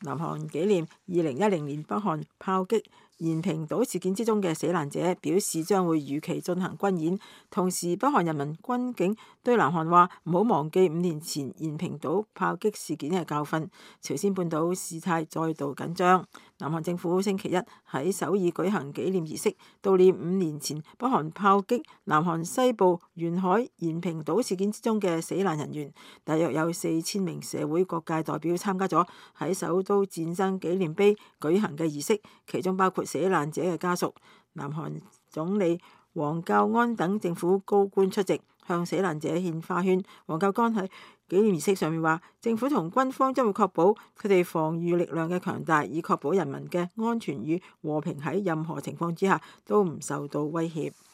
南韓紀念2010年北韓炮擊延坪島事件之中嘅死難者，表示將會如期進行軍演。同時，北韓人民軍警對南韓話唔好忘記5年前延坪島炮擊事件嘅教訓。朝鮮半島事態再度緊張。南韓政府星期一喺首爾舉行紀念儀式，悼念5年前北韓炮擊南韓西部沿海延坪島事件之中嘅死難人員。大約有4000名社會各界代表參加咗喺首都戰爭紀念碑舉行嘅儀式，其中包括死難者嘅家屬、南韓總理黃教安等政府高官出席，向死難者獻花圈。黃教安喺紀念儀式上面話，政府同軍方將會確保佢哋防禦力量嘅強大，以確保人民嘅安全與和平喺任何情況之下都唔受到威脅。